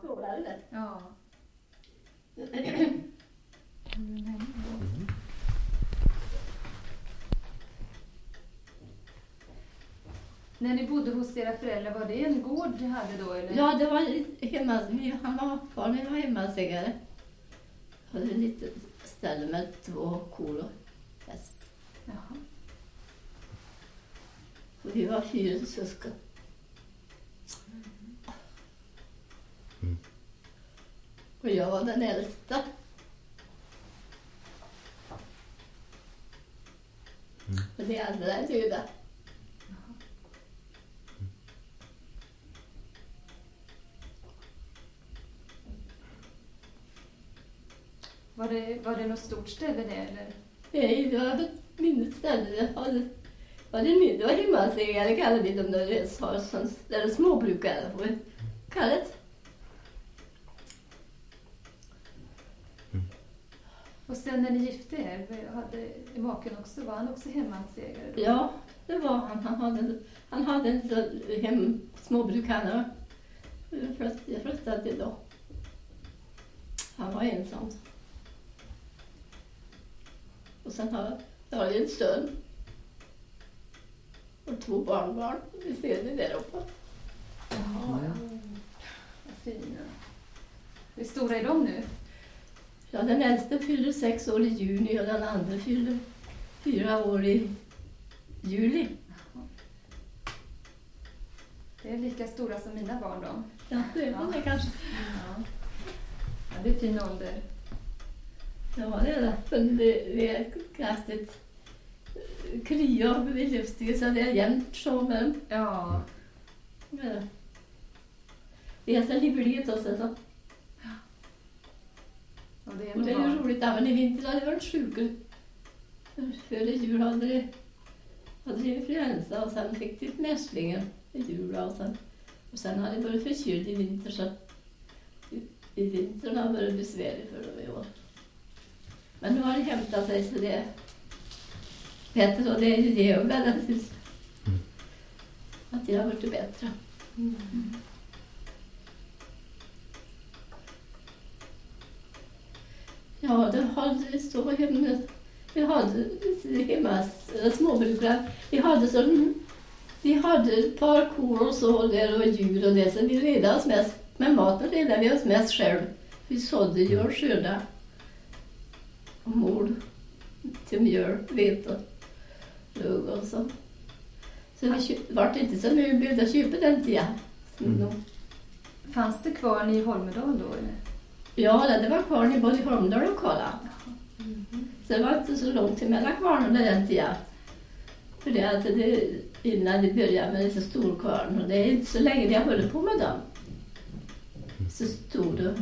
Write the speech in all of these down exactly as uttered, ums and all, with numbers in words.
frågar det. Ja. Mm. När ni bodde hos era föräldrar, var det en gård ni hade då? Eller? Ja, det var hemma, han var kvar, vi var hemmasägare. Jag hade ett litet ställe med två kor och häst. Jaha. Och vi var fyra syskon. Mm. Och jag var den äldsta. Mm. Och de andra är döda. Var det, var det något stort ställe det eller? Nej, det var ett mindre ställe. Det var, det var, det mindre, det var hemmasägare kallade vi dem när det var sån, där det småbrukare på kallet. Och sen när ni gifte er, hade maken också, var han också hemmansägare då? Ja, det var han. Han hade, han hade en hem, småbruk han. Jag flyttade till då. Han var ensam. Och sen har jag har en son. Och två barnbarn. Vi ser det där uppe. Jaha, ja. Vad fina. Hur stora är de nu? Ja, den äldste fyller sex år i juni och den andra fyller fyra år i juli. Det är lika stora som mina barn då. Ja, det är det kanske. Ja. Ja, det är fin ålder. Ja, det är det. Men det, det är kraftigt krya vid livsstil så det är jämnt så med dem. Ja. Ja. Det är så livligt också så. Och det är, Och det är ju roligt, även i vinter hade jag varit sjuka. Före jul hade det, hade det influensa och sen fick det mässlingen i jul och sen, och sen hade det varit förkyld i vinter så i, i vintern har det varit besvärligt för dem i år. Men nu har det hämtat sig så det är bättre och det är ju det och väldigt att det har varit bättre. Mm. Ja, det hade så hemma. Vi hade hemma småbrukare. Vi hade så vi hade ett par kor och så där och djur och det så vi redde oss mest med maten redde vi oss mest själv. Vi sådde ju och skörda och mol till mjöl, vete, lugg och så. Så vi var inte så mycket behövde att köpa den tiden. Mm. Fanns det kvar ni i Holmedal då eller? Ja, det var kvarn i både Holmedal och Kala. Mm. Så det var inte så långt till mellan kvarnen den tiden. För det att det, innan det började med så stor kvarn. Och det är inte så länge jag håller på med dem. Så stod det.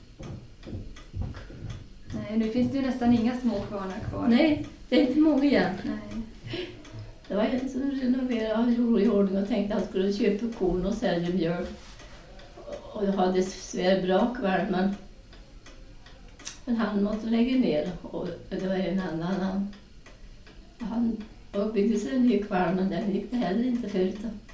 Nej, nu finns det ju nästan inga små kvarnar kvar. Nej, det är inte många igen. Nej. Det var en som renoverade och gjorde i ordning och tänkte att han skulle köpa korn och sälja mjöl. Och jag hade svär bra kvar, men, men han måste lägga ner. Och det var en annan. Han, han och byggde sig en ny kvar, men den gick det heller inte förut.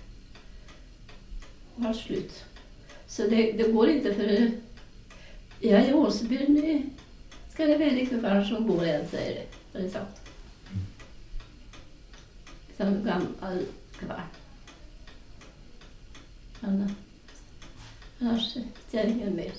Det var slut. Så det, det går inte för... Ja, i Åsbyn ska det välja kvar som går än, säger det. Det är sagt. Som gammal kvar. Anna. Annars är det ingen mer.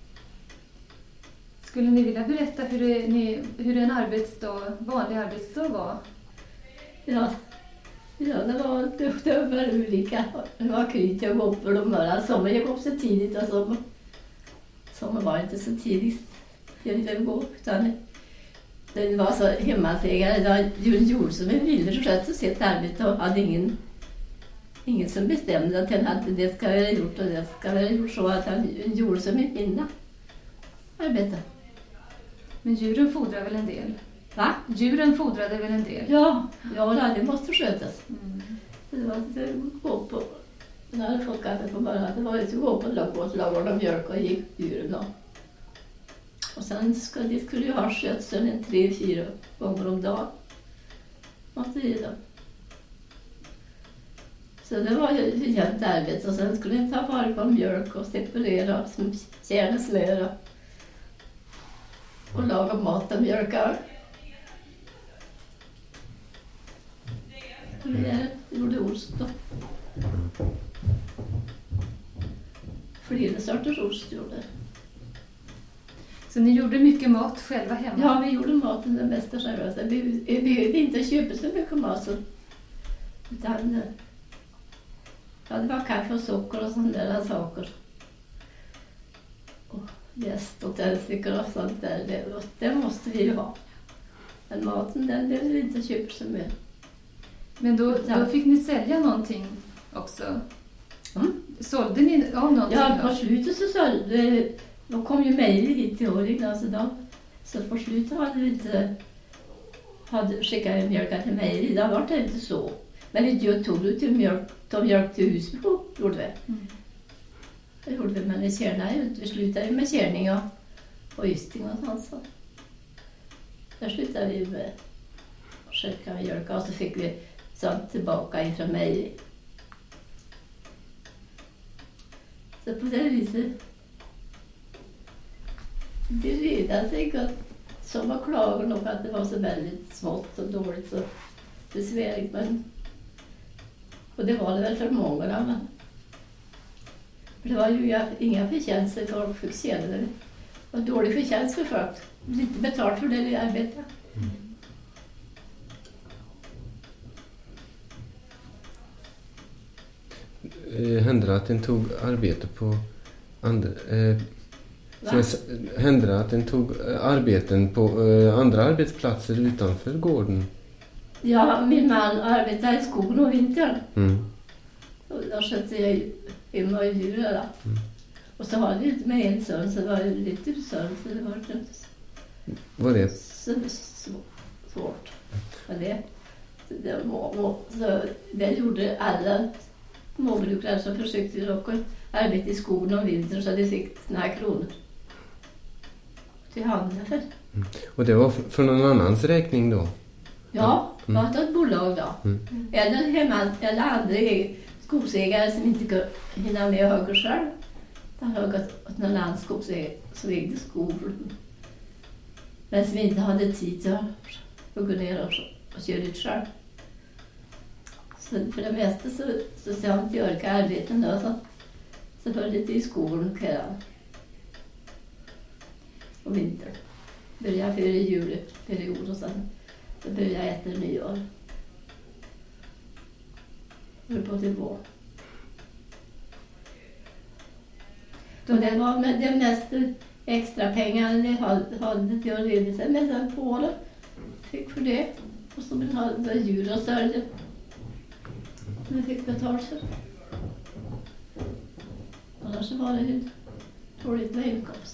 Skulle ni vilja berätta hur, det, ni, hur en arbetsdag, vanlig arbetsdag var? Ja, ja det var det, det var olika. Det var kryt jag gå upp för de morgon. Sommar jag upp så tidigt och sommar. Sommar var inte så tidigt. Jag ville gå utan det var så hemmasägare. Det var gjorde som en ville så sköt så sitt arbete och hade ingen ingen som bestämde att han, det ska vara gjort och det ska vara gjort så att han gjorde som en kvinna. Arbete. Men djuren fodrar väl en del? Va? Djuren fodrade väl en del? Ja, ja det måste skötas. Mm. Det var att gå på, när jag hade fått kaffe på morgonen, det var att gå på ladugård, lagade mjölk och gick djuren då. Och sen skulle de skulle ju ha skötseln en tre, fyra gånger om dagen. Måste det då. Så det var ju ett jämnt arbete. Och sen skulle jag ta varva mjölk och separera, kärna smör och, och laga mat och mjölkar. Vi gjorde ost då. Flera sorters ost gjorde. Så ni gjorde mycket mat själva hemma? Ja, vi gjorde maten den bästa själva. Så vi, vi behövde inte köpa så mycket mat. Så, utan, ja, det var kaffe och socker och sådana där saker. Och jäst och tändstickor och sånt där. Det, det måste vi ju ha. Men maten, den behövde vi inte köpa så mycket. Men då, då fick ni sälja någonting också? Mm. Sålde ni av någonting? Ja, på slutet så sålde. Då kom ju mejl hit till Årjäng. Alltså då, så på slutet hade vi inte hade skickat mjölk till mejl. Det var det inte så. Men vi tog ut till mjölk, tog mjölk till Husbro, gjorde vi. Mm. Det gjorde vi, men vi kärnade ju inte. Vi slutade med kärning och, och ysting och sånt. Så. Där slutade vi med att skicka mjölk och så fick vi sånt tillbaka ifrån mejl. Så på det viset det redade sig gott. Som var klagar nog att det var så väldigt smått och dåligt så besvärligt. Men, och det var det väl för många. Men, för det var ju inga förtjänster för folk fick se det. Det var dålig förtjänst för folk. Lite betalt för det de arbetade. Mm. Hände det att den tog arbete på andra... Eh, hände det att den tog arbeten på eh, andra arbetsplatser utanför gården? Ja, min man arbetade i skogen och vintern. Mm. Och då skötte jag hemma i djuren. Mm. Och så var det inte med en son, så var det lite son, så det var inte var det? Så, så svårt. Men det, det, var, så det gjorde alla småbrukare som försökte att arbeta i skogen om vintern så de fick några kronor till handen för. Mm. Och det var för någon annans räkning då? Ja, det var ett bolag då. Mm. Eller hemma, eller andra skogsägare som inte kunde hinna med att hugga själv. Det hade åt någon annan skogsägare som ägde skog. Men som inte hade tid att hugga ner och, och köra ut själv. Så för det mesta så, så sa han till orka arbeten då, så, så höll det till i skogen kvällen. Och vinter. Började före juleperiod och sen så började jag efter nyår. Höll på till vår. Och det var med det mesta extra pengar ni hade till att reda sig med sen på året. Fick för det. Och så hade djur och sörjde. Men fick betalt för. Annars var det ju dåligt med inkomst.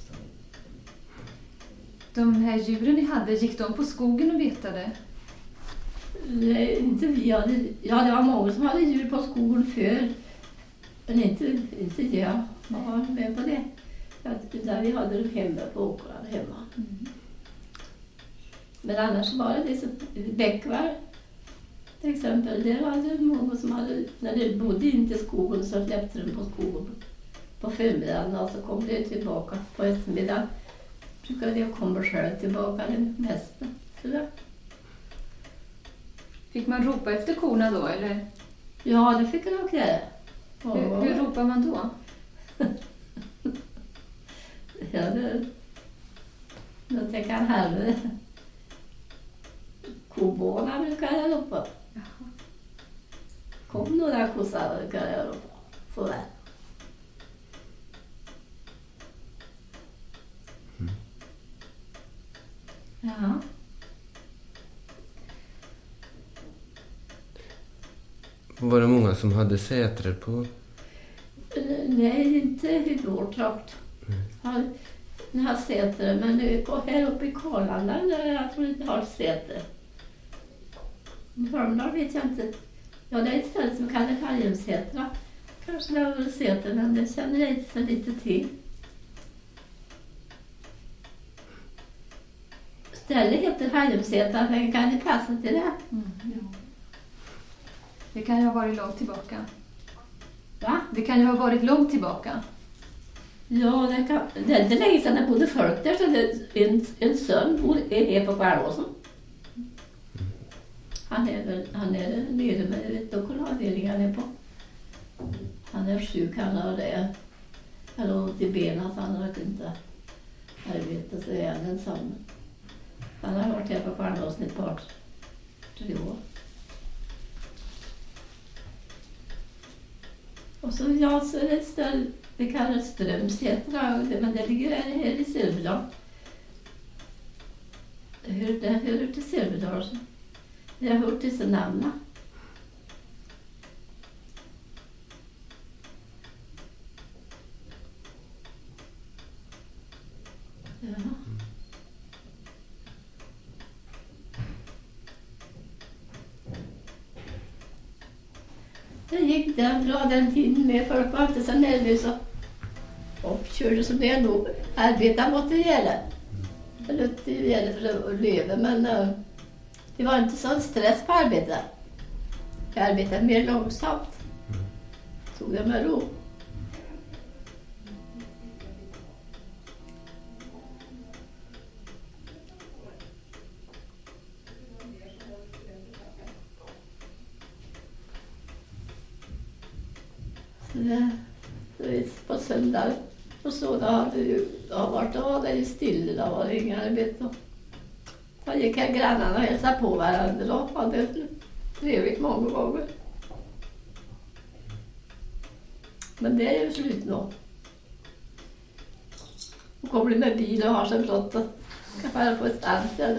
De här djuren ni hade, gick de på skogen och betade? Nej, inte vi hade. Ja, det var många som hade djur på skogen för. Men inte, inte jag. Jag var med på det. Där vi hade dem hemma på åkrarna hemma. Mm. Men annars var det det som bäckvar. Till exempel, det var det många som hade, när de bodde inte i skogen så släppte de på skogen på förmiddagen och så kom de tillbaka på eftermiddagen. Brukade jag komma själv tillbaka det mesta. Så fick man ropa efter korna då, eller? Ja, det fick jag nog göra. Hur, hur ropar man då? Ja, det... Då tänker jag här. Koborna brukar jag ropa. Jaha. Kom några kossar brukar jag ropa. Så där. Mm. Ja. Var det många som hade sätre på? Nej, inte i vår trakt. Mm. Jag har sätre, men här uppe i Karlanda där jag tror inte har sätre. I Hörmdal vet jag inte. Ja, det är ett ställe som kallas Harjumsätra. Kanske det var väl sätre, men det känner jag inte så lite till. Stället heter Harjumsätra, men kan det passa till det? Mm, ja. Det kan ju ha varit långt tillbaka. Va? Det kan ju ha varit långt tillbaka. Ja, det, kan, det är inte länge sedan det bodde folk där. Så det, en, en son bor är på Kvarnåsen. Han är, väl, han är nere med dokumentavdelningen han är på. Han är sjuk, han har det. Han har ont i benen så han har inte arbetat. Så är han ensam. Han har varit här på Kvarnåsen ett par, tre år. Och så, ja, så är det ett ställe, det kallas Strömsätra, men det ligger här i Silverdal. Det hör, det hör till Silverdal. Jag har hört dessa namn. Ja. Det gick den bra den tiden med. Folk var inte så nervösa och uppkörde som det är nog. Arbeta mot det gäller. Eller det gäller för att leva, men uh, det var inte sån stress på arbetet. Jag arbetade mer långsamt. Tog det med ro. Det, det på söndag och så då hade det har varit då var det ju stilla, då var det inga arbete. Då gick här grannarna och hälsade på varandra och hade trevligt många gånger. Men det är ju slut nu. Och kommer med bil och har så bråttom. Ska fara på ett annat ställe.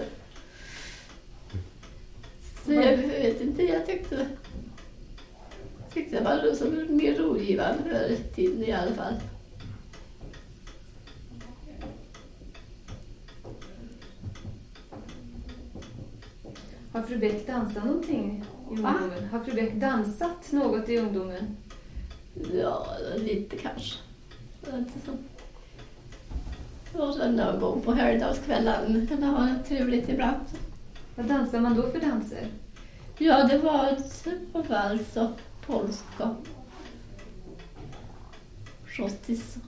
Så jag vet inte, jag tyckte tyckte det var så mer rogivande för tiden i alla fall. Har fru Bäck dansat någonting i ungdomen? Va? Har fru Bäck dansat något i ungdomen? Ja, lite kanske. Det var inte så. Och så någon gång på helgdagskvällen kan det ha trevligt ibland. Vad dansar man då för danser? Ja, det var på vals och polska. Schottis.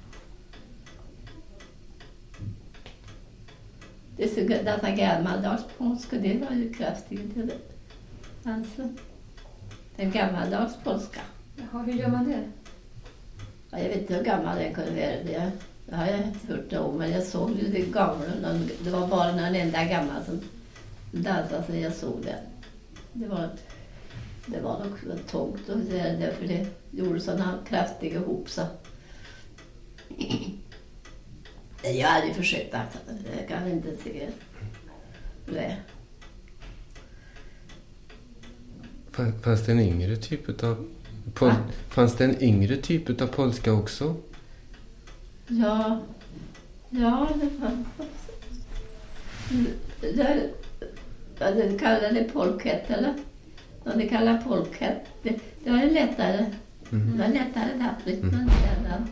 Det är så detta gammaldags polska, det var ju kraftigt till det. Alltså, den gammaldags polska. Jaha, hur gör man det? Ja, jag vet inte hur gammal den kunde vara. Det, det har jag inte hört det om, men jag såg ju det gamla. Det var bara någon enda gammal som dansade så jag såg det. Det var, det var nog tungt och det är därför det gjorde sådana kraftiga hop så. Jag hade ju försökt dansa, jag kan inte se det. Fanns det en yngre typ av pol- fanns det en yngre typ av polska också? Ja, ja det fanns. Det, ja, det kallar det polkett eller? Ja, det kallar polkett. Det, det var lättare. Mm. Det var lättare där rytmen. Mm.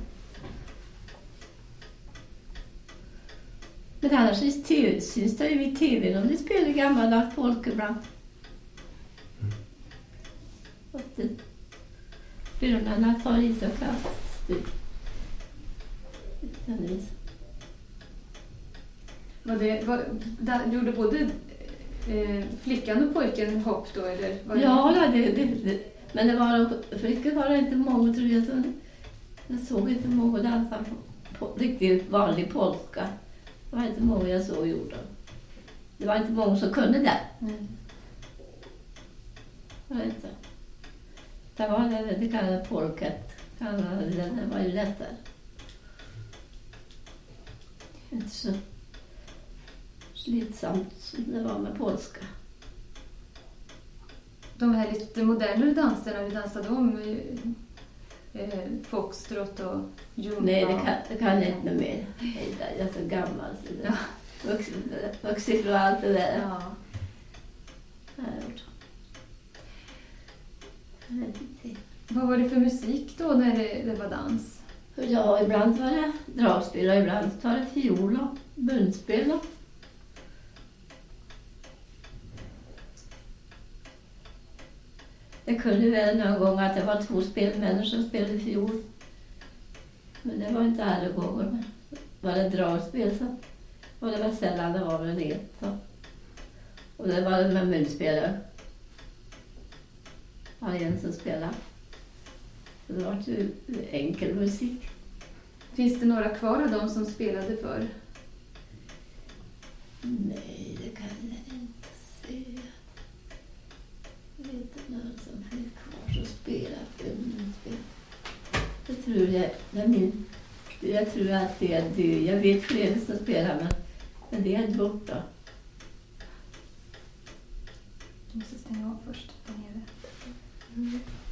Men annars syns det ju i tv om de spelar gammaldags polka ibland. Mm. Björnarna tar i så kraftigt. Var det, var, där, gjorde både eh, flickan och pojken hopp då? Eller var det... Ja, det, det, det, men det var, flickor var det inte många tror jag. Så jag såg inte många dansa på, på riktigt vanlig polska. Det var inte många jag såg gjorde. Det var inte många som kunde det. Mm. Jag vet inte. Det var det, det kallade polket. Det var ju lättare. Inte så slitsamt som det var med polska. De här lite modernare danserna, vi dansade om eh, foxtrot och jumpa. Nej, det kan, det kan jag inte mer. Jag är så gammal. Så det, ja. Vuxit och allt det där. Ja. Vad var det för musik då när det, det var dans? Ja, ibland var det dragspel och ibland var det fiol och munspel. Det kunde väl någon gång att det var två spelmänniskor som spelade fiol. Men det var inte alla gånger. Var det dragspel så var det väl sällan det var väl det. Så. Och det var det med munspelare. Var det en som spelade. Så det var ju enkel musik. Finns det några kvar av dem som spelade för? Nej, det kan jag inte se. Jag vet inte någon som finns kvar som spelar för munspel. Jag tror det, det min, jag tror att det är död. Jag vet flera som spelar men, men det är borta. Du måste stänga av först där nere. Mm.